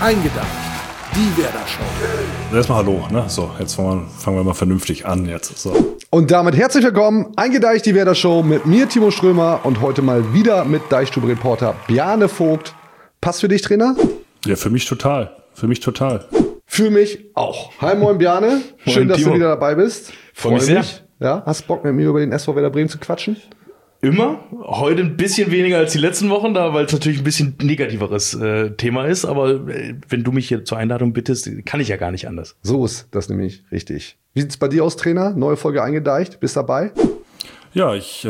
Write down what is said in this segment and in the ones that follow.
Eingedacht, die Werder Show. Erstmal hallo, ne? So, jetzt fangen wir mal vernünftig an jetzt. So. Und damit herzlich willkommen, Eingedeicht, die Werder Show mit mir, Timo Strömer, und heute mal wieder mit Deichstube-Reporter Bjarne Vogt. Passt für dich, Trainer? Ja, für mich total. Für mich auch. Hi, moin Bjarne. Schön, dass du wieder dabei bist. Freue mich sehr. Ja, hast Bock mit mir über den SV Werder Bremen zu quatschen? Immer. Heute ein bisschen weniger als die letzten Wochen, da weil es natürlich ein bisschen negativeres Thema ist. Aber wenn du mich hier zur Einladung bittest, kann ich ja gar nicht anders. So ist das nämlich richtig. Wie sieht's bei dir aus, Trainer? Neue Folge Eingedeicht. Bist dabei? Ja, ich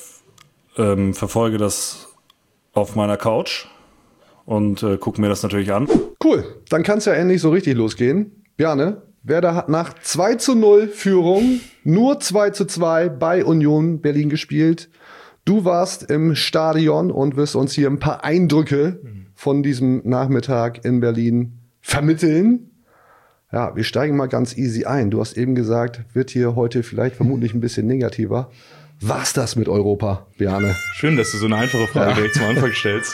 verfolge das auf meiner Couch und gucke mir das natürlich an. Cool. Dann kann es ja endlich so richtig losgehen. Bjarne, Werder hat nach 2:0 Führung nur 2:2 bei Union Berlin gespielt. Du warst im Stadion und wirst uns hier ein paar Eindrücke von diesem Nachmittag in Berlin vermitteln. Ja, wir steigen mal ganz easy ein. Du hast eben gesagt, wird hier heute vielleicht vermutlich ein bisschen negativer. War's das mit Europa, Bjarne? Schön, dass du so eine einfache Frage direkt zum Anfang stellst.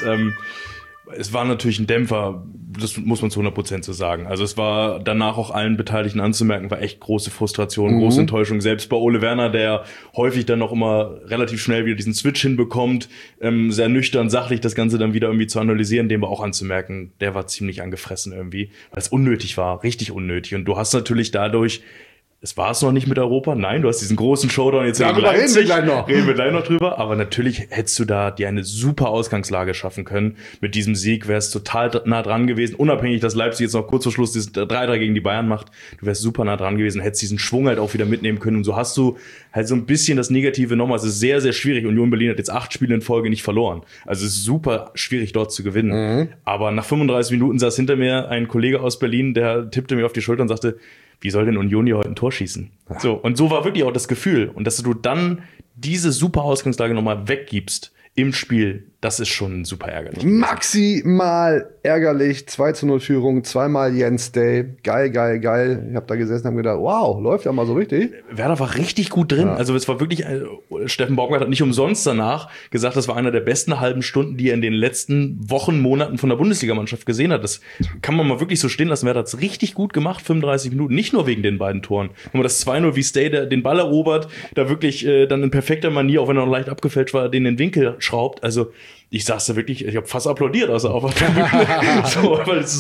Es war natürlich ein Dämpfer, das muss man zu 100% so sagen. Also es war danach auch allen Beteiligten anzumerken, war echt große Frustration, große Enttäuschung. Selbst bei Ole Werner, der häufig dann noch immer relativ schnell wieder diesen Switch hinbekommt, sehr nüchtern, sachlich das Ganze dann wieder irgendwie zu analysieren, dem war auch anzumerken, der war ziemlich angefressen irgendwie, weil es unnötig war, richtig unnötig. Und du hast natürlich dadurch, es war es noch nicht mit Europa. Nein, du hast diesen großen Showdown jetzt in Leipzig. Reden wir gleich noch drüber. Aber natürlich hättest du da dir eine super Ausgangslage schaffen können. Mit diesem Sieg wärst total nah dran gewesen. Unabhängig, dass Leipzig jetzt noch kurz vor Schluss dieses 3-3 gegen die Bayern macht. Du wärst super nah dran gewesen, hättest diesen Schwung halt auch wieder mitnehmen können. Und so hast du halt so ein bisschen das Negative nochmal. Es ist sehr, sehr schwierig. Union Berlin hat jetzt 8 Spiele in Folge nicht verloren. Also es ist super schwierig, dort zu gewinnen. Aber nach 35 Minuten saß hinter mir ein Kollege aus Berlin, der tippte mir auf die Schulter und sagte, wie soll denn Union hier heute ein Tor schießen? Ja. So, und so war wirklich auch das Gefühl. Und dass du dann diese super Ausgangslage nochmal weggibst im Spiel, das ist schon super ärgerlich. Maximal ärgerlich. 2:0 Führung, zweimal Jens Day. Geil. Ich habe da gesessen und habe gedacht, wow, läuft ja mal so richtig. Werder war richtig gut drin. Ja. Also es war wirklich, Steffen Baumgart hat nicht umsonst danach gesagt, das war einer der besten halben Stunden, die er in den letzten Wochen, Monaten von der Bundesligamannschaft gesehen hat. Das kann man mal wirklich so stehen lassen. Werder hat es richtig gut gemacht, 35 Minuten. Nicht nur wegen den beiden Toren. Wenn man das 2:0, wie Stay den Ball erobert, da wirklich dann in perfekter Manier, auch wenn er noch leicht abgefälscht war, den in den Winkel schraubt. Also ich saß da wirklich, ich habe fast applaudiert, also auf der Bühne, so, weil es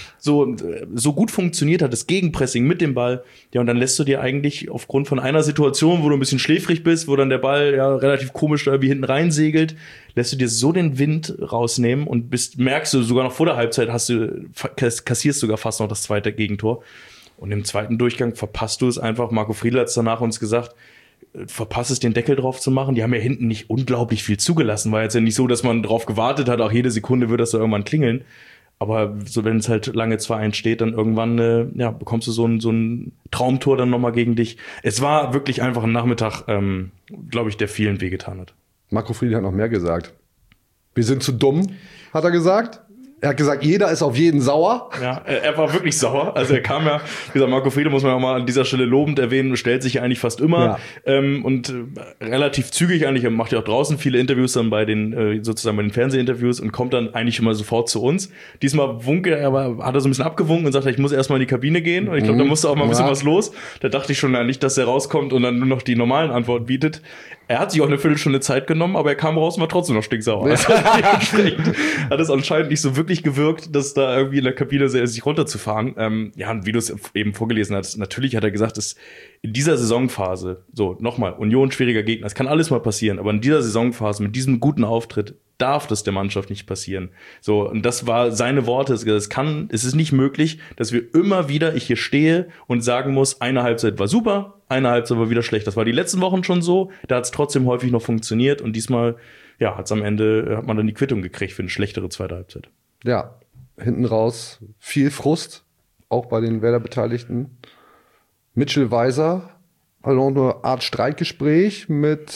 so gut funktioniert hat, das Gegenpressing mit dem Ball. Ja, und dann lässt du dir eigentlich aufgrund von einer Situation, wo du ein bisschen schläfrig bist, wo dann der Ball ja relativ komisch da irgendwie hinten reinsegelt, lässt du dir so den Wind rausnehmen und merkst du sogar noch vor der Halbzeit kassierst sogar fast noch das zweite Gegentor. Und im zweiten Durchgang verpasst du es einfach. Marco Friedl hat es danach uns gesagt, verpasst es, den Deckel drauf zu machen. Die haben ja hinten nicht unglaublich viel zugelassen. War jetzt ja nicht so, dass man drauf gewartet hat, auch jede Sekunde wird das da irgendwann klingeln. Aber so, wenn es halt lange 2-1 steht, dann irgendwann bekommst du so ein Traumtor dann nochmal gegen dich. Es war wirklich einfach ein Nachmittag, glaube ich, der vielen wehgetan hat. Marco Friedl hat noch mehr gesagt. Wir sind zu dumm, hat er gesagt. Er hat gesagt, jeder ist auf jeden sauer. Ja, er war wirklich sauer. Also er kam ja, wie gesagt, Marco Friedl muss man auch mal an dieser Stelle lobend erwähnen, stellt sich ja eigentlich fast immer und relativ zügig eigentlich, er macht ja auch draußen viele Interviews dann bei den Fernsehinterviews und kommt dann eigentlich immer sofort zu uns. Diesmal hat er so ein bisschen abgewunken und sagte, ich muss erstmal in die Kabine gehen. Und ich glaube, da musste auch mal ein bisschen was los. Da dachte ich schon nicht, dass er rauskommt und dann nur noch die normalen Antworten bietet. Er hat sich auch eine Viertelstunde Zeit genommen, aber er kam raus und war trotzdem noch stinksauer. Also hat es anscheinend nicht so wirklich gewirkt, dass da irgendwie in der Kabine sich runterzufahren. Und wie du es eben vorgelesen hast, natürlich hat er gesagt, dass in dieser Saisonphase, so nochmal, Union schwieriger Gegner, es kann alles mal passieren, aber in dieser Saisonphase mit diesem guten Auftritt darf das der Mannschaft nicht passieren. So, und das war seine Worte. Es ist nicht möglich, dass wir immer wieder, ich hier stehe und sagen muss, eine Halbzeit war super, eine Halbzeit war wieder schlecht. Das war die letzten Wochen schon so, da hat es trotzdem häufig noch funktioniert und diesmal, hat man dann die Quittung gekriegt für eine schlechtere zweite Halbzeit. Ja, hinten raus viel Frust, auch bei den Werder-Beteiligten. Mitchell Weiser, also eine Art Streitgespräch mit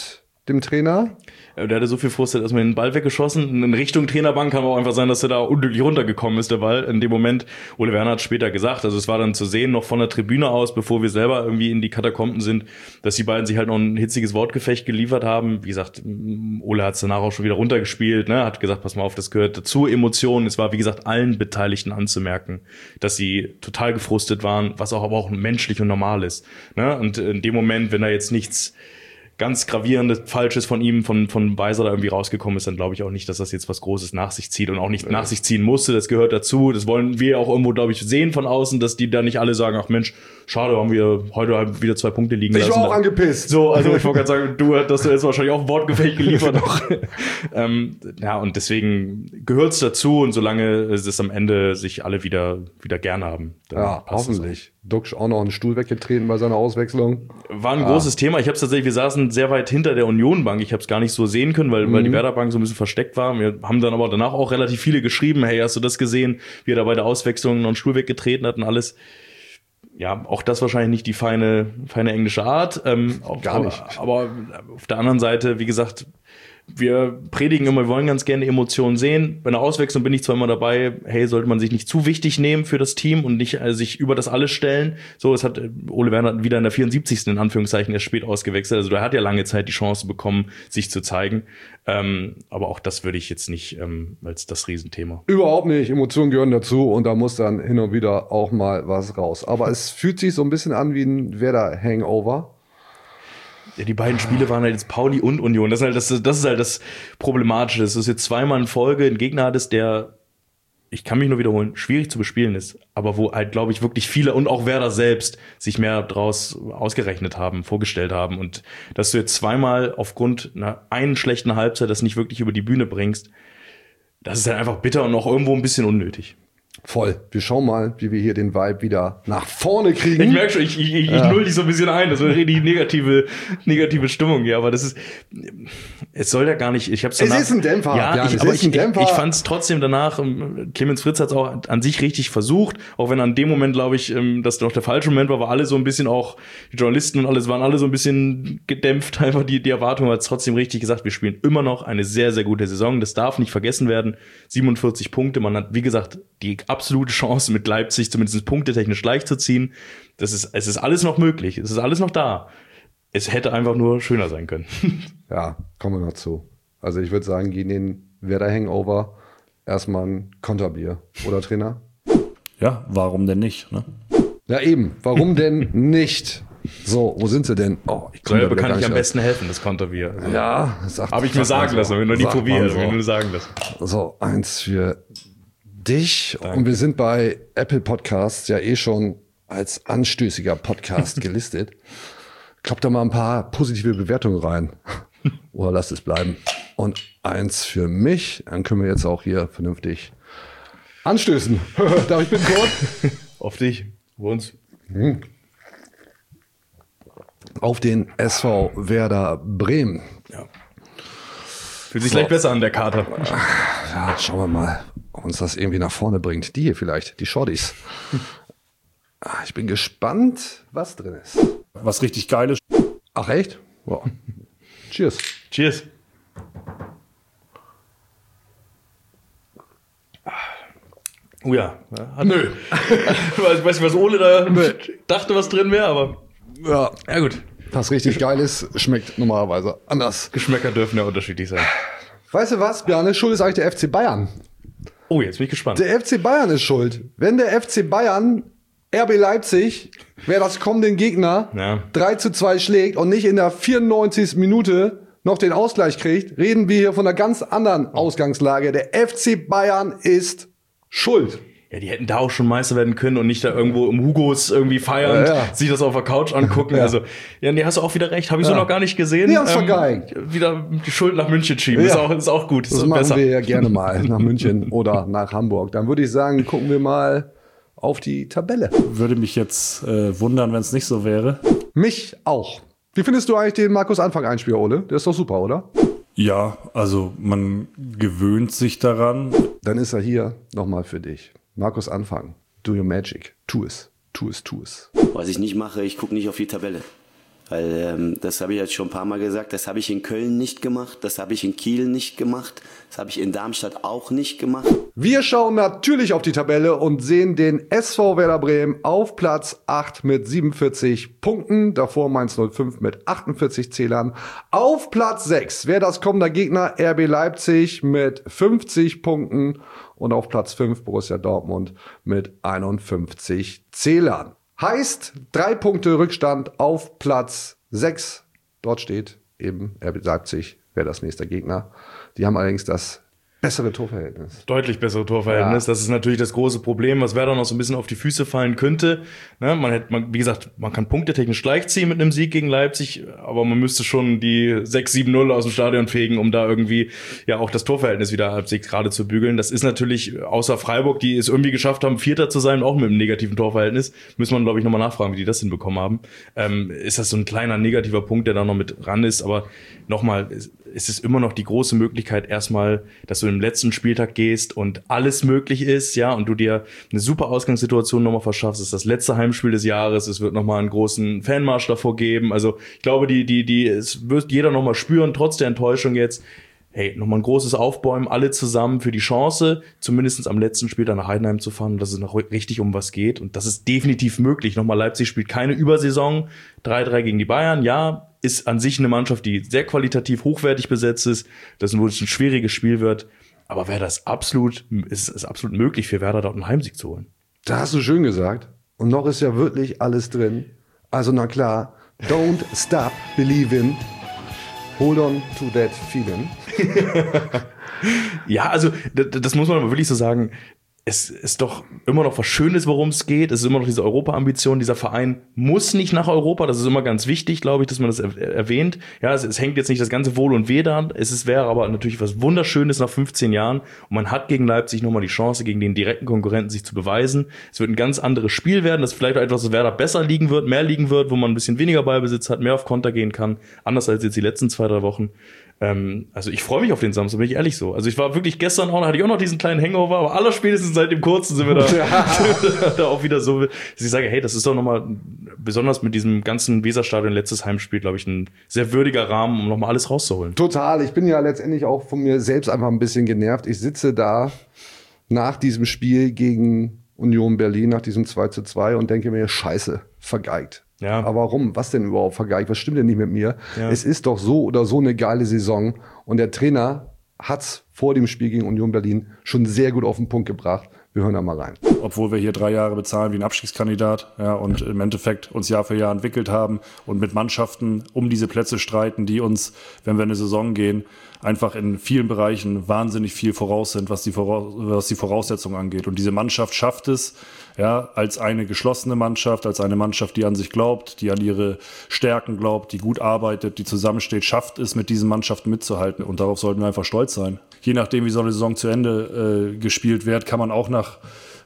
dem Trainer. Der hatte so viel Frust, der hat erstmal den Ball weggeschossen. In Richtung Trainerbank kann auch einfach sein, dass er da unglücklich runtergekommen ist, der Ball. In dem Moment, Ole Werner hat später gesagt, also es war dann zu sehen, noch von der Tribüne aus, bevor wir selber irgendwie in die Katakomben sind, dass die beiden sich halt noch ein hitziges Wortgefecht geliefert haben. Wie gesagt, Ole hat es danach auch schon wieder runtergespielt, ne? Hat gesagt, pass mal auf, das gehört dazu, Emotionen. Es war, wie gesagt, allen Beteiligten anzumerken, dass sie total gefrustet waren, was auch aber auch menschlich und normal ist. Ne? Und in dem Moment, wenn da jetzt nichts ganz gravierendes Falsches von ihm, von Weiser da irgendwie rausgekommen ist, dann glaube ich auch nicht, dass das jetzt was Großes nach sich zieht und auch nicht nach sich ziehen musste. Das gehört dazu. Das wollen wir auch irgendwo, glaube ich, sehen von außen, dass die da nicht alle sagen, ach Mensch, schade, haben wir heute wieder 2 Punkte liegen lassen. Ich war auch angepisst. So, also ich wollte gerade sagen, dass du jetzt wahrscheinlich auch ein Wortgefecht geliefert auch. Ja, und deswegen gehört's dazu und solange es am Ende sich alle wieder gern haben. Dann Ja, hoffentlich. Duxch auch noch einen Stuhl weggetreten bei seiner Auswechslung. War ein großes Thema. Ich habe es tatsächlich, wir saßen sehr weit hinter der Union-Bank. Ich habe es gar nicht so sehen können, weil die Werder-Bank so ein bisschen versteckt war. Wir haben dann aber danach auch relativ viele geschrieben, hey, hast du das gesehen, wie er da bei der Auswechslung noch einen Stuhl weggetreten hat und alles. Ja, auch das wahrscheinlich nicht die feine englische Art. Gar nicht. Aber auf der anderen Seite, wie gesagt, wir predigen immer, wir wollen ganz gerne Emotionen sehen. Bei einer Auswechslung bin ich zwar immer dabei, hey, sollte man sich nicht zu wichtig nehmen für das Team und nicht sich über das alles stellen. So, es hat Ole Werner wieder in der 74. in Anführungszeichen erst spät ausgewechselt. Also der hat ja lange Zeit die Chance bekommen, sich zu zeigen. Aber auch das würde ich jetzt nicht als das Riesenthema. Überhaupt nicht. Emotionen gehören dazu und da muss dann hin und wieder auch mal was raus. Aber es fühlt sich so ein bisschen an wie ein Werder-Hangover. Ja, die beiden Spiele waren halt jetzt Pauli und Union. Das ist halt das Problematische. Das ist jetzt zweimal in Folge ein Gegner hattest, der, ich kann mich nur wiederholen, schwierig zu bespielen ist. Aber wo halt, glaube ich, wirklich viele und auch Werder selbst sich mehr draus ausgerechnet haben, vorgestellt haben. Und dass du jetzt zweimal aufgrund einer einen schlechten Halbzeit das nicht wirklich über die Bühne bringst, das ist halt einfach bitter und auch irgendwo ein bisschen unnötig. Voll. Wir schauen mal, wie wir hier den Vibe wieder nach vorne kriegen. Ich merke schon, ich null dich so ein bisschen ein. Das wird die negative Stimmung hier. Aber das ist, es soll ja gar nicht, ich hab's danach. Es ist ein Dämpfer. Ja, ich fand es trotzdem danach, Clemens Fritz hat es auch an sich richtig versucht. Auch wenn an dem Moment, glaube ich, das noch der falsche Moment war, alle so ein bisschen auch, die Journalisten und alles waren alle so ein bisschen gedämpft. Einfach die Erwartung hat es trotzdem richtig gesagt. Wir spielen immer noch eine sehr, sehr gute Saison. Das darf nicht vergessen werden. 47 Punkte. Man hat, wie gesagt, die absolute Chance mit Leipzig zumindest punktetechnisch gleich zu ziehen. Es ist alles noch möglich. Es ist alles noch da. Es hätte einfach nur schöner sein können. Ja, kommen wir noch zu. Also ich würde sagen, gegen den Werder-Hangover erstmal ein Konterbier. Oder, Trainer? Ja, warum denn nicht? Ne? Ja, eben. Warum denn nicht? So, wo sind sie denn? Oh, ich Selber kann ich am besten helfen, das Konterbier. Also, ja, habe ich mir sagen lassen, wenn du nie probierst, wenn du sagen lassen. So, 1 für dich. Danke. Und wir sind bei Apple Podcasts ja schon als anstößiger Podcast gelistet. Kloppt da mal ein paar positive Bewertungen rein. Oder lasst es bleiben. Und 1 für mich. Dann können wir jetzt auch hier vernünftig anstößen. Darf ich bitte kurz? Auf dich. Auf uns. Auf den SV Werder Bremen. Ja. Fühlt sich gleich besser an, der Kater. Ja, schauen wir mal, ob uns das irgendwie nach vorne bringt. Die hier vielleicht, die Shorties. Ich bin gespannt, was drin ist. Was richtig Geiles. Ach echt? Wow. Cheers. Cheers. Oh ja. Nö. Ich weiß nicht, was Ole da dachte, was drin wäre, aber Ja, ja gut. was richtig geil ist, schmeckt normalerweise anders. Geschmäcker dürfen ja unterschiedlich sein. Weißt du was, Bjarne? Schuld ist eigentlich der FC Bayern. Oh, jetzt bin ich gespannt. Der FC Bayern ist schuld. Wenn der FC Bayern RB Leipzig, wer das kommende Gegner, Ja. 3:2 schlägt und nicht in der 94. Minute noch den Ausgleich kriegt, reden wir hier von einer ganz anderen Ausgangslage. Der FC Bayern ist schuld. Ja, die hätten da auch schon Meister werden können und nicht da irgendwo im Hugos irgendwie feiern, Ja. sich das auf der Couch angucken. Ja. Also, ja, nee, hast du auch wieder recht. Habe ich so noch gar nicht gesehen. Die haben's vergeigt. Wieder die Schuld nach München schieben. Ja. Ist auch gut. Das Ist machen besser. wir ja gerne mal nach München oder nach Hamburg. Dann würde ich sagen, gucken wir mal auf die Tabelle. Würde mich jetzt wundern, wenn es nicht so wäre. Mich auch. Wie findest du eigentlich den Markus Anfang-Einspieler, Ole? Der ist doch super, oder? Ja, also man gewöhnt sich daran. Dann ist er hier nochmal für dich. Markus Anfang, do your magic. Tu es, tu es, tu es. Was ich nicht mache, ich gucke nicht auf die Tabelle. Weil das habe ich jetzt schon ein paar Mal gesagt, das habe ich in Köln nicht gemacht, das habe ich in Kiel nicht gemacht, das habe ich in Darmstadt auch nicht gemacht. Wir schauen natürlich auf die Tabelle und sehen den SV Werder Bremen auf Platz 8 mit 47 Punkten. Davor Mainz 05 mit 48 Zählern. Auf Platz 6 wäre das kommende Gegner RB Leipzig mit 50 Punkten. Und auf Platz 5 Borussia Dortmund mit 51 Zählern. Heißt 3 Punkte Rückstand auf Platz 6. Dort steht eben RB Leipzig, wäre das nächste Gegner. Die haben allerdings das bessere Torverhältnis. Deutlich bessere Torverhältnis. Ja. Das ist natürlich das große Problem, was Werder noch so ein bisschen auf die Füße fallen könnte. Ne, wie gesagt, man kann punktetechnisch gleichziehen mit einem Sieg gegen Leipzig, aber man müsste schon die 6-7-0 aus dem Stadion fegen, um da irgendwie ja auch das Torverhältnis wieder halbwegs gerade zu bügeln. Das ist natürlich, außer Freiburg, die es irgendwie geschafft haben, Vierter zu sein, auch mit einem negativen Torverhältnis, muss man, glaube ich, nochmal nachfragen, wie die das hinbekommen haben. Ist das so ein kleiner negativer Punkt, der da noch mit ran ist, aber nochmal, es ist immer noch die große Möglichkeit erstmal, dass du im letzten Spieltag gehst und alles möglich ist, ja, und du dir eine super Ausgangssituation nochmal verschaffst. Es ist das letzte Heimspiel des Jahres, es wird nochmal einen großen Fanmarsch davor geben. Also ich glaube, es wird jeder nochmal spüren, trotz der Enttäuschung jetzt, hey, nochmal ein großes Aufbäumen, alle zusammen für die Chance, zumindest am letzten Spiel dann nach Heidenheim zu fahren, dass es noch richtig um was geht. Und das ist definitiv möglich. Nochmal, Leipzig spielt keine Übersaison, 3-3 gegen die Bayern, ja, ist an sich eine Mannschaft, die sehr qualitativ hochwertig besetzt ist, das ein schwieriges Spiel wird. Aber ist absolut möglich für Werder, dort einen Heimsieg zu holen. Da hast du schön gesagt. Und noch ist ja wirklich alles drin. Also na klar, don't stop believing. Hold on to that feeling. Ja, also das muss man aber wirklich so sagen. Es ist doch immer noch was Schönes, worum es geht. Es ist immer noch diese Europa-Ambition. Dieser Verein muss nicht nach Europa. Das ist immer ganz wichtig, glaube ich, dass man das erwähnt. Ja, es hängt jetzt nicht das ganze Wohl und Weh daran. Wäre aber natürlich was Wunderschönes nach 15 Jahren. Und man hat gegen Leipzig nochmal die Chance, gegen den direkten Konkurrenten sich zu beweisen. Es wird ein ganz anderes Spiel werden, das vielleicht auch etwas, was Werder besser liegen wird, mehr liegen wird, wo man ein bisschen weniger Ballbesitz hat, mehr auf Konter gehen kann. Anders als jetzt die letzten 2-3 Wochen. Also ich freue mich auf den Samstag, bin ich ehrlich so. Also ich war wirklich gestern auch, hatte ich auch noch diesen kleinen Hangover, aber allerspätestens seit dem Kurzen sind wir da auch wieder so, dass ich sage, hey, das ist doch nochmal, besonders mit diesem ganzen Weserstadion letztes Heimspiel, glaube ich, ein sehr würdiger Rahmen, um nochmal alles rauszuholen. Total, ich bin ja letztendlich auch von mir selbst einfach ein bisschen genervt. Ich sitze da nach diesem Spiel gegen Union Berlin, nach diesem 2:2 und denke mir, scheiße, vergeigt. Ja. Aber warum? Was denn überhaupt vergeigt? Was stimmt denn nicht mit mir? Ja. Es ist doch so oder so eine geile Saison. Und der Trainer hat's vor dem Spiel gegen Union Berlin schon sehr gut auf den Punkt gebracht. Wir hören da mal rein. Obwohl wir hier 3 Jahre bezahlen wie ein Abstiegskandidat, ja, und im Endeffekt uns Jahr für Jahr entwickelt haben und mit Mannschaften um diese Plätze streiten, die uns, wenn wir in eine Saison gehen, einfach in vielen Bereichen wahnsinnig viel voraus sind, was die Voraussetzungen angeht. Und diese Mannschaft schafft es, ja, als eine geschlossene Mannschaft, als eine Mannschaft, die an sich glaubt, die an ihre Stärken glaubt, die gut arbeitet, die zusammensteht, schafft es, mit diesen Mannschaften mitzuhalten. Und darauf sollten wir einfach stolz sein. Je nachdem, wie so eine Saison zu Ende gespielt wird, kann man auch nach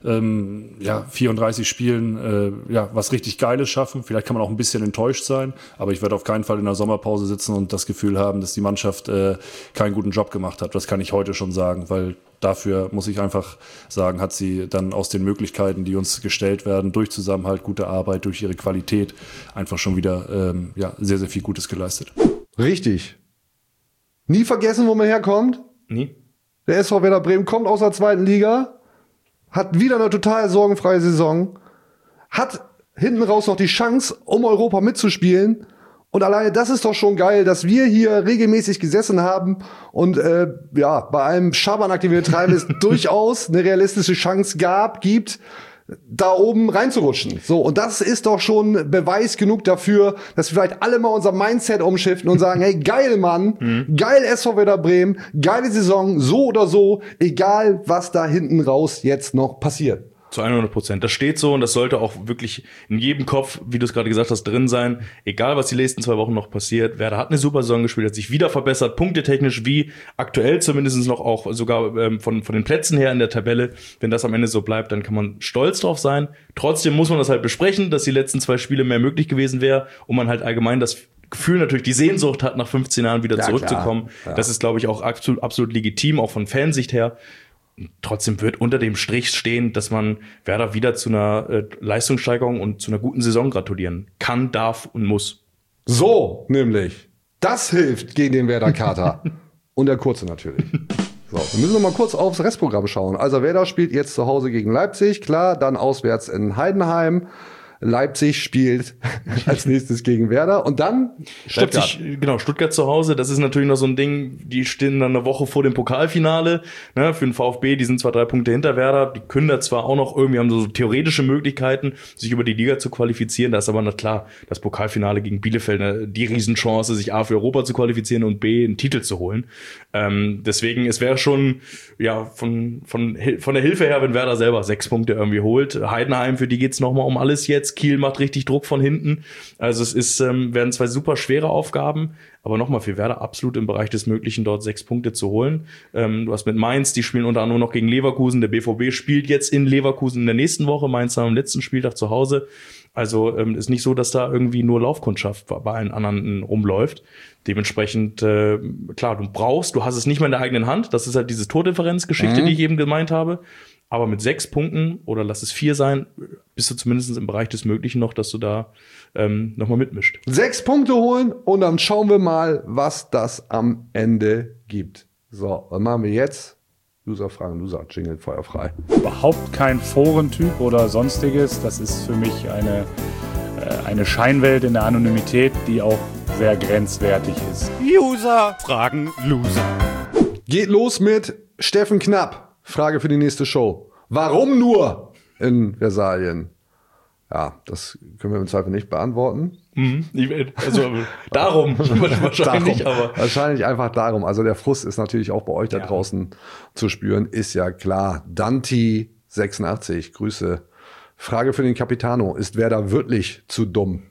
34 Spielen was richtig Geiles schaffen. Vielleicht kann man auch ein bisschen enttäuscht sein, aber ich werde auf keinen Fall in der Sommerpause sitzen und das Gefühl haben, dass die Mannschaft keinen guten Job gemacht hat. Das kann ich heute schon sagen, weil dafür, muss ich einfach sagen, hat sie dann aus den Möglichkeiten, die uns gestellt werden, durch Zusammenhalt, gute Arbeit, durch ihre Qualität, einfach schon wieder sehr, sehr viel Gutes geleistet. Richtig. Nie vergessen, wo man herkommt? Nie. Der SV Werder Bremen kommt aus der 2. Liga, hat wieder eine total sorgenfreie Saison, hat hinten raus noch die Chance, um Europa mitzuspielen. Und alleine das ist doch schon geil, dass wir hier regelmäßig gesessen haben und bei einem Schabernack, den wir treiben, es durchaus eine realistische Chance gibt, da oben reinzurutschen. So, und das ist doch schon Beweis genug dafür, dass wir vielleicht alle mal unser Mindset umschiften und sagen, hey, geil, Mann, geil SV Werder Bremen, geile Saison, so oder so, egal was da hinten raus jetzt noch passiert. Zu 100%. Das steht so und das sollte auch wirklich in jedem Kopf, wie du es gerade gesagt hast, drin sein. Egal, was die nächsten 2 Wochen noch passiert. Werder hat eine super Saison gespielt, hat sich wieder verbessert, punktetechnisch wie aktuell zumindest noch auch sogar von den Plätzen her in der Tabelle. Wenn das am Ende so bleibt, dann kann man stolz drauf sein. Trotzdem muss man das halt besprechen, dass die letzten 2 Spiele mehr möglich gewesen wäre und man halt allgemein das Gefühl natürlich die Sehnsucht hat, nach 15 Jahren wieder zurückzukommen. Ja. Das ist, glaube ich, auch absolut legitim, auch von Fansicht her. Trotzdem wird unter dem Strich stehen, dass man Werder wieder zu einer Leistungssteigerung und zu einer guten Saison gratulieren kann, darf und muss. So, nämlich. Das hilft gegen den Werder-Kater. Und der Kurze natürlich. So, wir müssen noch mal kurz aufs Restprogramm schauen. Also Werder spielt jetzt zu Hause gegen Leipzig, klar, dann auswärts in Heidenheim. Leipzig spielt als nächstes gegen Werder und dann Stuttgart. Stuttgart zu Hause, das ist natürlich noch so ein Ding, die stehen dann eine Woche vor dem Pokalfinale, ne, für den VfB, die sind zwar 3 Punkte hinter Werder, die können da zwar auch noch irgendwie, haben so theoretische Möglichkeiten, sich über die Liga zu qualifizieren, da ist aber na klar, das Pokalfinale gegen Bielefeld, ne, die Riesenchance, sich A für Europa zu qualifizieren und B einen Titel zu holen. Deswegen, es wäre schon, ja, von der Hilfe her, wenn Werder selber 6 Punkte irgendwie holt. Heidenheim, für die geht's nochmal um alles jetzt. Kiel macht richtig Druck von hinten. Also es ist, werden 2 super schwere Aufgaben, aber nochmal für Werder absolut im Bereich des Möglichen, dort 6 Punkte zu holen. Du hast mit Mainz, die spielen unter anderem noch gegen Leverkusen. Der BVB spielt jetzt in Leverkusen in der nächsten Woche, Mainz am letzten Spieltag zu Hause. Also ist nicht so, dass da irgendwie nur Laufkundschaft bei allen anderen rumläuft. Dementsprechend, klar, du hast es nicht mehr in der eigenen Hand. Das ist halt diese Tordifferenzgeschichte, die ich eben gemeint habe. Aber mit 6 Punkten oder lass es 4 sein, bist du zumindest im Bereich des Möglichen noch, dass du da nochmal mitmischt. 6 Punkte holen und dann schauen wir mal, was das am Ende gibt. So, was machen wir jetzt? Loser-Fragen, Loser-Jingle, feuerfrei. Überhaupt kein Forentyp oder sonstiges. Das ist für mich eine Scheinwelt in der Anonymität, die auch sehr grenzwertig ist. User fragen Loser. Geht los mit Steffen Knapp. Frage für die nächste Show. Warum nur in Versalien? Ja, das können wir im Zweifel nicht beantworten. Also darum wahrscheinlich, aber wahrscheinlich einfach darum. Also der Frust ist natürlich auch bei euch da draußen zu spüren, ist ja klar. Danti 86, Grüße. Frage für den Capitano. Ist Werder wirklich zu dumm?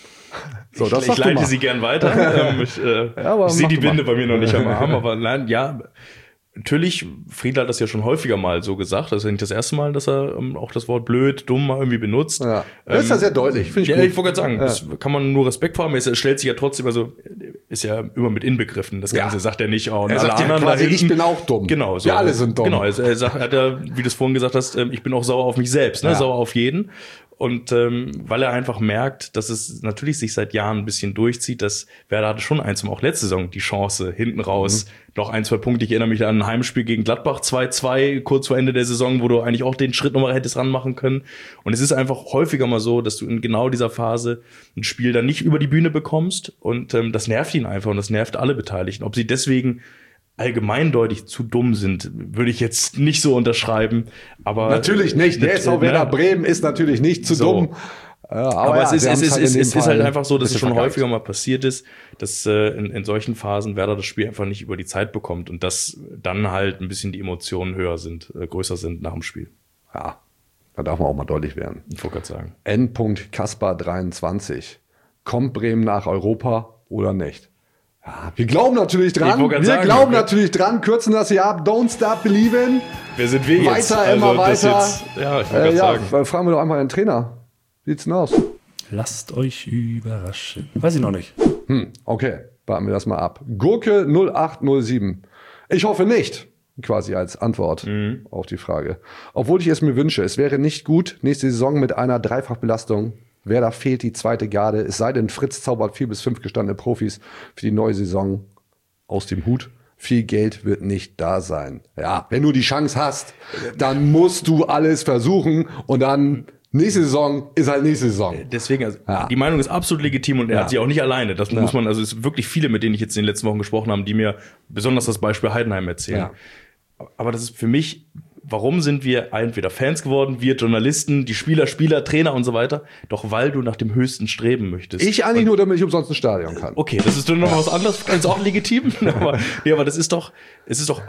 So, ich leite sie gern weiter. Ich sehe die Binde bei mir noch nicht am Arm, aber nein, ja. Natürlich, Friedl hat das ja schon häufiger mal so gesagt. Das ist ja nicht das erste Mal, dass er auch das Wort blöd, dumm mal irgendwie benutzt. Ja. Das ist ja sehr deutlich, finde ich gut. Ich wollte gerade sagen, das kann man nur Respekt vor haben. Es stellt sich ja trotzdem, also ist ja immer mit inbegriffen. Das Ganze sagt er nicht, und er alle sagt anderen quasi, ich bin auch dumm. Genau, so. Wir alle sind dumm. Genau, er hat ja, wie du es vorhin gesagt hast, ich bin auch sauer auf mich selbst, ne? Sauer auf jeden. Und weil er einfach merkt, dass es natürlich sich seit Jahren ein bisschen durchzieht, dass Werder hatte schon auch letzte Saison die Chance, hinten raus noch 1, 2 Punkte. Ich erinnere mich an ein Heimspiel gegen Gladbach 2-2, kurz vor Ende der Saison, wo du eigentlich auch den Schritt nochmal hättest ranmachen können. Und es ist einfach häufiger mal so, dass du in genau dieser Phase ein Spiel dann nicht über die Bühne bekommst. Und das nervt ihn einfach und das nervt alle Beteiligten. Ob sie deswegen allgemeindeutig zu dumm sind, würde ich jetzt nicht so unterschreiben. Aber natürlich nicht. Der SV Werder Bremen ist natürlich nicht zu dumm. Aber es ist halt einfach so, dass es schon häufiger mal passiert ist, dass in solchen Phasen Werder das Spiel einfach nicht über die Zeit bekommt und dass dann halt ein bisschen die Emotionen größer sind nach dem Spiel. Ja, da darf man auch mal deutlich werden. Ich wollte gerade sagen. N. Kaspar 23. Kommt Bremen nach Europa oder nicht? Ja, wir glauben natürlich dran. Natürlich dran. Kürzen das hier ab. Don't stop believing. Wer sind wir jetzt? Weiter, immer weiter. Ja, ich wollte gerade sagen. Fragen wir doch einfach den Trainer. Wie sieht's denn aus? Lasst euch überraschen. Weiß ich noch nicht. Okay, warten wir das mal ab. Gurke 0807. Ich hoffe nicht. Quasi als Antwort auf die Frage. Obwohl ich es mir wünsche, es wäre nicht gut, nächste Saison mit einer Dreifachbelastung. Werder fehlt die zweite Garde. Es sei denn, Fritz zaubert 4 bis 5 gestandene Profis für die neue Saison aus dem Hut. Viel Geld wird nicht da sein. Ja, wenn du die Chance hast, dann musst du alles versuchen und dann nächste Saison ist halt nächste Saison. Deswegen, also, die Meinung ist absolut legitim und er hat sie auch nicht alleine. Das muss man, also es sind wirklich viele, mit denen ich jetzt in den letzten Wochen gesprochen habe, die mir besonders das Beispiel Heidenheim erzählen. Ja. Aber das ist für mich, warum sind wir entweder Fans geworden, wir Journalisten, die Spieler, Trainer und so weiter? Doch weil du nach dem Höchsten streben möchtest. Ich eigentlich nur, damit ich umsonst ein Stadion kann. Okay, das ist doch noch was anderes, ist auch legitim. aber das ist doch, es ist doch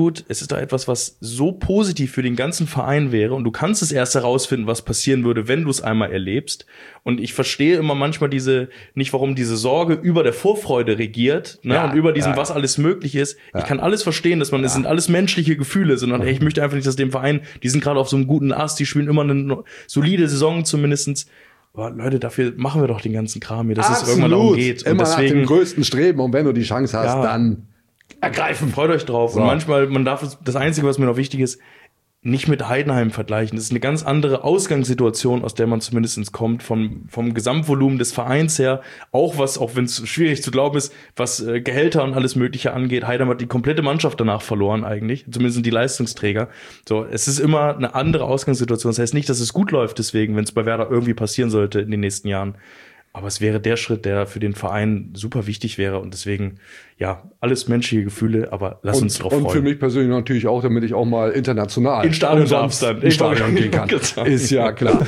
etwas, was so positiv für den ganzen Verein wäre und du kannst es erst herausfinden, was passieren würde, wenn du es einmal erlebst. Und ich verstehe immer manchmal nicht warum diese Sorge über der Vorfreude regiert, ne, und über diesem, was alles möglich ist. Ich kann alles verstehen, dass es sind alles menschliche Gefühle, sondern ich möchte einfach nicht, dass dem Verein, die sind gerade auf so einem guten Ast, die spielen immer eine solide Saison zumindestens. Aber Leute, dafür machen wir doch den ganzen Kram hier, dass es irgendwann darum geht. Immer und deswegen, nach dem größten Streben und wenn du die Chance hast, dann ergreifen. Freut euch drauf. So. Und manchmal, das Einzige, was mir noch wichtig ist, nicht mit Heidenheim vergleichen. Das ist eine ganz andere Ausgangssituation, aus der man zumindest kommt, vom Gesamtvolumen des Vereins her. Auch wenn es schwierig zu glauben ist, was Gehälter und alles Mögliche angeht. Heidenheim hat die komplette Mannschaft danach verloren eigentlich. Zumindest die Leistungsträger. So, es ist immer eine andere Ausgangssituation. Das heißt nicht, dass es gut läuft deswegen, wenn es bei Werder irgendwie passieren sollte in den nächsten Jahren. Aber es wäre der Schritt, der für den Verein super wichtig wäre. Und deswegen, ja, alles menschliche Gefühle, aber lass uns drauf freuen. Und für mich persönlich natürlich auch, damit ich auch mal international ins Stadion gehen kann. Ist ja klar.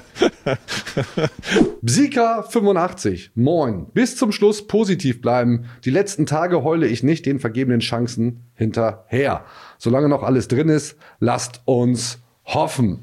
Bsika 85. Moin. Bis zum Schluss positiv bleiben. Die letzten Tage heule ich nicht den vergebenen Chancen hinterher. Solange noch alles drin ist, lasst uns hoffen.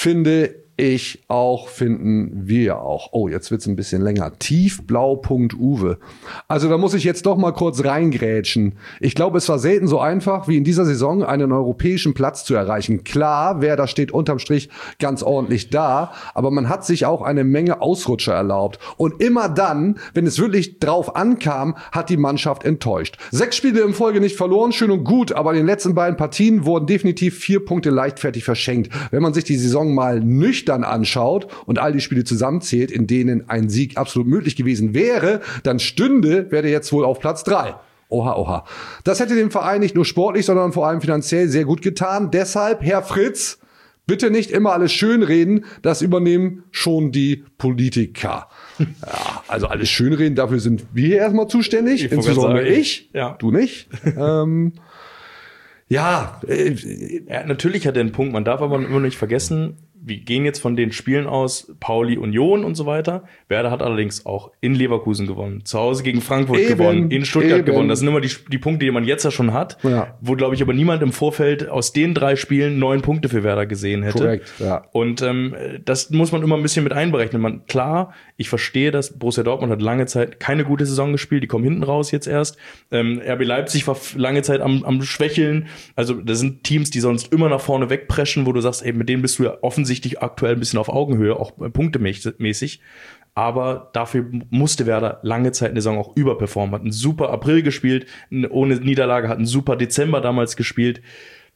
Finden wir auch. Oh, jetzt wird's ein bisschen länger. Tiefblau.uwe. Also da muss ich jetzt doch mal kurz reingrätschen. Ich glaube, es war selten so einfach, wie in dieser Saison einen europäischen Platz zu erreichen. Klar, Werder steht unterm Strich ganz ordentlich da, aber man hat sich auch eine Menge Ausrutscher erlaubt. Und immer dann, wenn es wirklich drauf ankam, hat die Mannschaft enttäuscht. 6 Spiele in Folge nicht verloren, schön und gut, aber in den letzten beiden Partien wurden definitiv 4 Punkte leichtfertig verschenkt. Wenn man sich die Saison mal nüchtern anschaut und all die Spiele zusammenzählt, in denen ein Sieg absolut möglich gewesen wäre, dann stünde Werder jetzt wohl auf Platz 3. Oha, oha. Das hätte dem Verein nicht nur sportlich, sondern vor allem finanziell sehr gut getan. Deshalb, Herr Fritz, bitte nicht immer alles schönreden, das übernehmen schon die Politiker. Ja, also alles schönreden, dafür sind wir hier erstmal zuständig, insbesondere ich, ja. Du nicht. Ja, natürlich hat er einen Punkt, man darf aber immer nicht vergessen, wir gehen jetzt von den Spielen aus, Pauli, Union und so weiter. Werder hat allerdings auch in Leverkusen gewonnen, zu Hause gegen Frankfurt gewonnen, in Stuttgart gewonnen. Das sind immer die Punkte, die man jetzt ja schon hat, wo, glaube ich, aber niemand im Vorfeld aus den 3 Spielen 9 Punkte für Werder gesehen hätte. Korrekt, ja. Und das muss man immer ein bisschen mit einberechnen. Klar, ich verstehe das, Borussia Dortmund hat lange Zeit keine gute Saison gespielt, die kommen hinten raus jetzt erst. RB Leipzig war lange Zeit am Schwächeln. Also das sind Teams, die sonst immer nach vorne wegpreschen, wo du sagst, ey, mit denen bist du ja offensichtlich aktuell ein bisschen auf Augenhöhe, auch punktemäßig. Aber dafür musste Werder lange Zeit in der Saison auch überperformen. Hat einen super April gespielt, ohne Niederlage, hat einen super Dezember damals gespielt.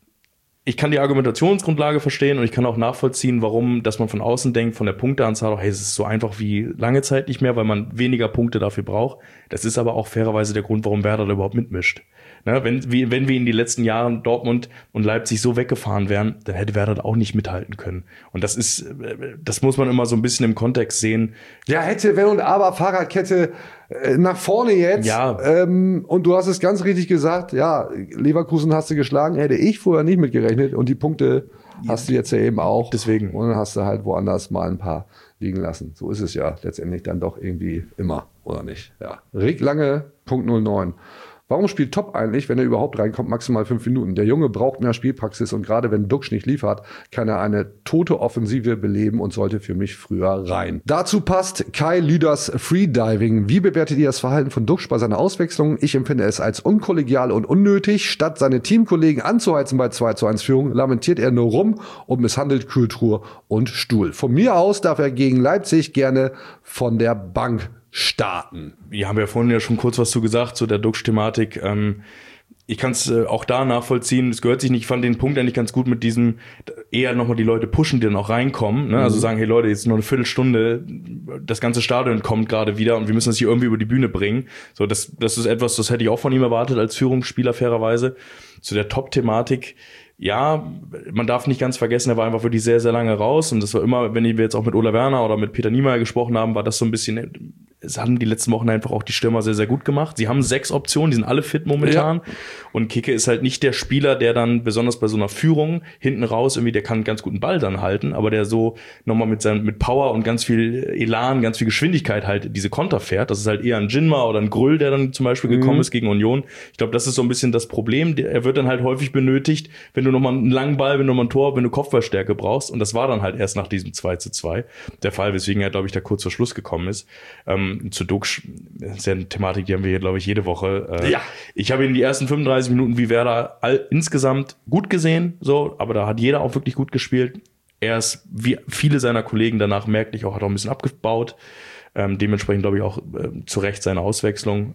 Ich kann die Argumentationsgrundlage verstehen und ich kann auch nachvollziehen, warum, dass man von außen denkt, von der Punkteanzahl, auch, hey, es ist so einfach wie lange Zeit nicht mehr, weil man weniger Punkte dafür braucht. Das ist aber auch fairerweise der Grund, warum Werder da überhaupt mitmischt. Ne, wenn wir in den letzten Jahren Dortmund und Leipzig so weggefahren wären, dann hätte Werder da auch nicht mithalten können. Und das muss man immer so ein bisschen im Kontext sehen. Ja, hätte, wenn und aber, Fahrradkette nach vorne jetzt. Ja. Und du hast es ganz richtig gesagt, ja, Leverkusen hast du geschlagen, hätte ich vorher nicht mitgerechnet. Und die Punkte hast du jetzt ja eben auch. Deswegen. Und dann hast du halt woanders mal ein paar liegen lassen. So ist es ja letztendlich dann doch irgendwie immer, oder nicht? Ja. Rick Lange, Punkt 09. Warum spielt Top eigentlich, wenn er überhaupt reinkommt, maximal 5 Minuten? Der Junge braucht mehr Spielpraxis und gerade wenn Duxch nicht liefert, kann er eine tote Offensive beleben und sollte für mich früher rein. Dazu passt Kai Lüders Freediving. Wie bewertet ihr das Verhalten von Duxch bei seiner Auswechslung? Ich empfinde es als unkollegial und unnötig. Statt seine Teamkollegen anzuheizen bei 2:1 Führung, lamentiert er nur rum und misshandelt Kultur und Stuhl. Von mir aus darf er gegen Leipzig gerne von der Bank starten. Wir haben ja vorhin ja schon kurz was zu gesagt, zu der Duxch-Thematik. Ich kann es auch da nachvollziehen, es gehört sich nicht, ich fand den Punkt eigentlich ganz gut mit diesem, eher nochmal die Leute pushen, die dann auch reinkommen, ne? Also sagen, hey Leute, jetzt nur eine Viertelstunde, das ganze Stadion kommt gerade wieder und wir müssen das hier irgendwie über die Bühne bringen. So, das ist etwas, das hätte ich auch von ihm erwartet als Führungsspieler, fairerweise. Zu der Top-Thematik, ja, man darf nicht ganz vergessen, er war einfach wirklich sehr, sehr lange raus und das war immer, wenn wir jetzt auch mit Ola Werner oder mit Peter Niemeyer gesprochen haben, war das so ein bisschen, es haben die letzten Wochen einfach auch die Stürmer sehr, sehr gut gemacht. Sie haben 6 Optionen, die sind alle fit momentan. Ja. Und Kicke ist halt nicht der Spieler, der dann, besonders bei so einer Führung, hinten raus irgendwie, der kann ganz guten Ball dann halten, aber der so nochmal mit Power und ganz viel Elan, ganz viel Geschwindigkeit halt diese Konter fährt. Das ist halt eher ein Jinma oder ein Grüll, der dann zum Beispiel gekommen ist gegen Union. Ich glaube, das ist so ein bisschen das Problem. Er wird dann halt häufig benötigt, wenn du nochmal einen langen Ball, wenn du nochmal ein Tor, wenn du Kopfballstärke brauchst. Und das war dann halt erst nach diesem 2:2 der Fall, weswegen er, glaube ich, da kurz vor Schluss gekommen ist. Zu Duxch, das ist ja eine Thematik, die haben wir hier, glaube ich, jede Woche. Ja. Ich habe ihn die ersten 35 Minuten wie Werder insgesamt gut gesehen, so, aber da hat jeder auch wirklich gut gespielt. Er ist, wie viele seiner Kollegen danach merklich auch, hat auch ein bisschen abgebaut. Dementsprechend glaube ich auch zu Recht seine Auswechslung.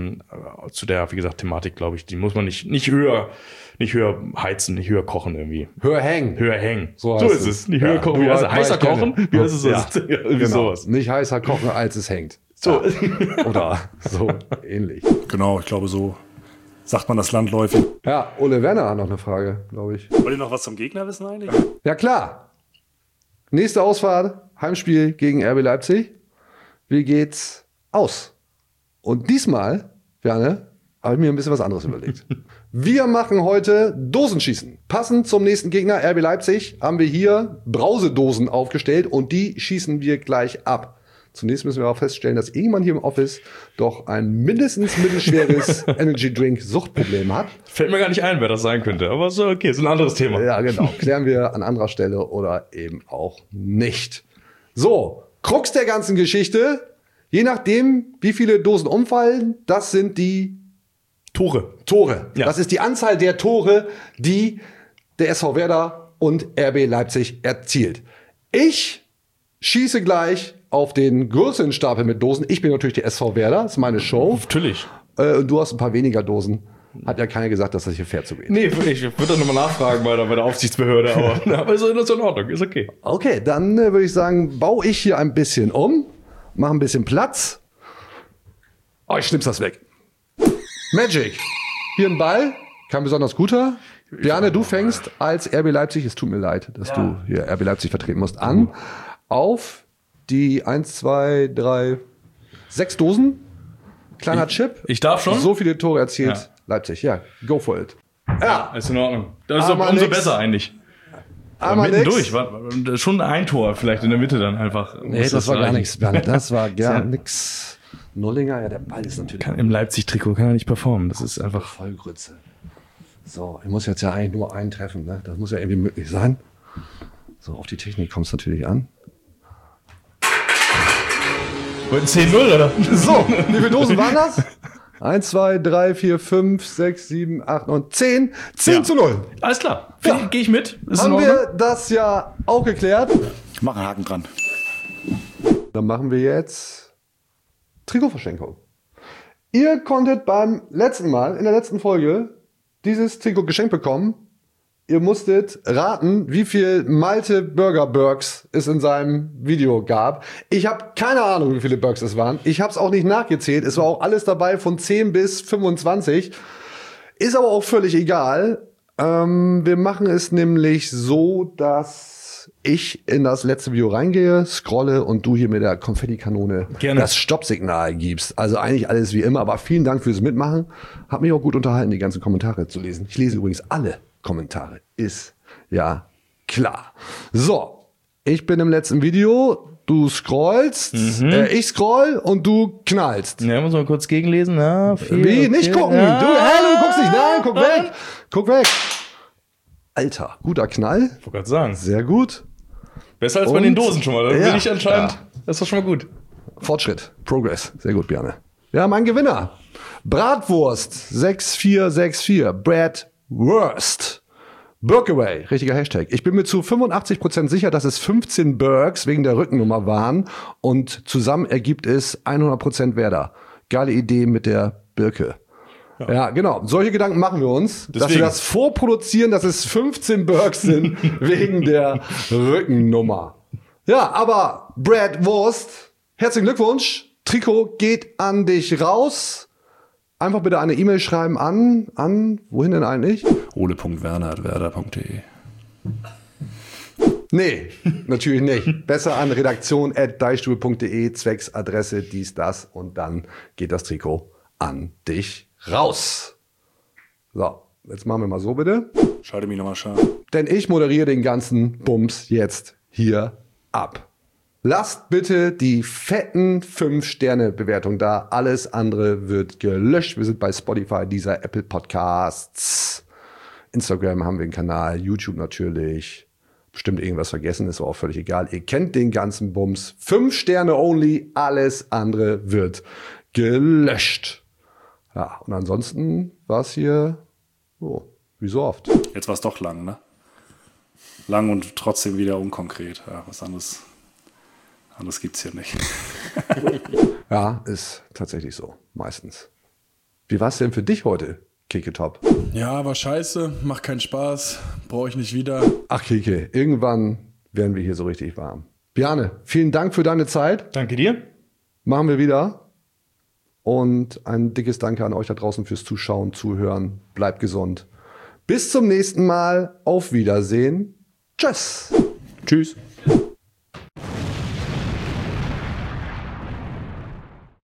Zu der, wie gesagt, Thematik, glaube ich, die muss man nicht höher heizen, nicht höher kochen irgendwie. Höher hängen. Höher hängen. So So heißt ist es. es. Nicht höher Ja, kochen. du Wie heißt es? weißt Heißer gerne. kochen? Wie heißt es? Ja, Irgendwie genau. sowas. Nicht heißer kochen, als es hängt. So. Oder so ähnlich. Genau, ich glaube, so sagt man das landläufig. Ja, Ole Werner hat noch eine Frage, glaube ich. Wollt ihr noch was zum Gegner wissen eigentlich? Ja, klar. Nächste Ausfahrt, Heimspiel gegen RB Leipzig. Wie geht's aus? Und diesmal, Werner, habe ich mir ein bisschen was anderes überlegt. Wir machen heute Dosenschießen. Passend zum nächsten Gegner, RB Leipzig, haben wir hier Brausedosen aufgestellt und die schießen wir gleich ab. Zunächst müssen wir auch feststellen, dass irgendjemand hier im Office doch ein mindestens mittelschweres Energy Drink Suchtproblem hat. Fällt mir gar nicht ein, wer das sein könnte. Aber so, okay, ist ein anderes Thema. Ja, genau. Klären wir an anderer Stelle oder eben auch nicht. So, Krux der ganzen Geschichte. Je nachdem, wie viele Dosen umfallen, das sind die Tore. Ja. Das ist die Anzahl der Tore, die der SV Werder und RB Leipzig erzielt. Ich schieße gleich auf den größeren Stapel mit Dosen. Ich bin natürlich der SV Werder, das ist meine Show. Natürlich. Du hast ein paar weniger Dosen. Hat ja keiner gesagt, dass das hier fair zugeht. Nee, ich würde dann nochmal nachfragen bei der Aufsichtsbehörde, aber ist in Ordnung, ist okay. Okay, dann würde ich sagen, baue ich hier ein bisschen um, mache ein bisschen Platz. Oh, ich schnipp's das weg. Magic. Hier ein Ball, kein besonders guter. Bjarne, du fängst als RB Leipzig, es tut mir leid, dass du hier RB Leipzig vertreten musst, an. Auf die 1, 2, 3, 6 Dosen. Kleiner Chip. Ich darf schon? So viele Tore erzielt Ja. Leipzig. Ja, go for it. Ja, Ist in Ordnung. Das ist Aber umso nix. besser eigentlich. einmal Mitten nix. durch. Schon ein Tor vielleicht in der Mitte dann einfach. Nee, Muss das war gar reichen. nichts, Bjarne. Das war gar nix. Nullinger, ja, der Ball ist natürlich Im Leipzig-Trikot kann er nicht performen. Das ist einfach. Vollgrütze. So, ich muss jetzt ja eigentlich nur einen treffen, ne? Das muss ja irgendwie möglich sein. So, auf die Technik kommt es natürlich an. Wollten 10-0, oder? So, wie viele Dosen waren das? 1, 2, 3, 4, 5, 6, 7, 8, 9, 10. 10:0. Alles klar. Ja. Gehe ich mit. Ist in Haben Ordnung. wir das ja auch geklärt. Ich mache einen Haken dran. Dann machen wir jetzt Trikotverschenkung. Ihr konntet beim letzten Mal, in der letzten Folge, dieses Trikot geschenkt bekommen. Ihr musstet raten, wie viel Malte Burger Burgs es in seinem Video gab. Ich habe keine Ahnung, wie viele Burgs es waren. Ich habe es auch nicht nachgezählt. Es war auch alles dabei von 10 bis 25. Ist aber auch völlig egal. Wir machen es nämlich so, dass ich in das letzte Video reingehe, scrolle und du hier mit der Konfettikanone Gerne. das Stoppsignal gibst. Also eigentlich alles wie immer, aber vielen Dank fürs Mitmachen. Hat mich auch gut unterhalten, die ganzen Kommentare zu lesen. Ich lese übrigens alle Kommentare. Ist ja klar. So, ich bin im letzten Video, du scrollst, ich scroll und du knallst. Ja, muss man kurz gegenlesen. Ja, viel, Wie? okay. Nicht gucken. Ja. Du guckst nicht. Nein, guck weg. Guck weg. Alter, guter Knall. Ich wollte gerade sagen. Sehr gut. Besser als bei Und- den Dosen schon mal. Da Ja. bin ich anscheinend. Ja. Das ist doch schon mal gut. Fortschritt. Progress. Sehr gut, Bjarne. Wir haben einen Gewinner. Bratwurst 6464. Brad Wurst. Burkaway, richtiger Hashtag. Ich bin mir zu 85% sicher, dass es 15 Burks wegen der Rückennummer waren und zusammen ergibt es 100% Werder. Geile Idee mit der Birke. Ja, genau. Solche Gedanken machen wir uns, dass wir Deswegen. das vorproduzieren, dass es 15 Burks sind wegen der Rückennummer. Ja, aber Brad Wurst, herzlichen Glückwunsch. Trikot geht an dich raus. Einfach bitte eine E-Mail schreiben an, wohin denn eigentlich? ole.werner@werder.de. Nee, natürlich nicht. Besser an redaktion@deichstuhl.de, zwecks Adresse, dies, das und dann geht das Trikot an dich raus. So, jetzt machen wir mal so bitte. Schalte mich nochmal scharf. Denn ich moderiere den ganzen Bums jetzt hier ab. Lasst bitte die fetten 5-Sterne-Bewertung da. Alles andere wird gelöscht. Wir sind bei Spotify, dieser Apple Podcasts. Instagram haben wir einen Kanal, YouTube natürlich. Bestimmt irgendwas vergessen, ist aber auch völlig egal. Ihr kennt den ganzen Bums. 5 Sterne only, alles andere wird gelöscht. Ja, und ansonsten war es hier, wie so oft. Jetzt war es doch lang, ne? Lang und trotzdem wieder unkonkret. Ja, was anderes Anders gibt's hier nicht. Ja, ist tatsächlich so. Meistens. Wie war es denn für dich heute, Keke Top? Ja, war scheiße, macht keinen Spaß, brauche ich nicht wieder. Ach, Keke, irgendwann werden wir hier so richtig warm. Bjarne, vielen Dank für deine Zeit. Danke dir. Machen wir wieder. Und ein dickes Danke an euch da draußen fürs Zuschauen, Zuhören. Bleibt gesund. Bis zum nächsten Mal. Auf Wiedersehen. Tschüss. Tschüss.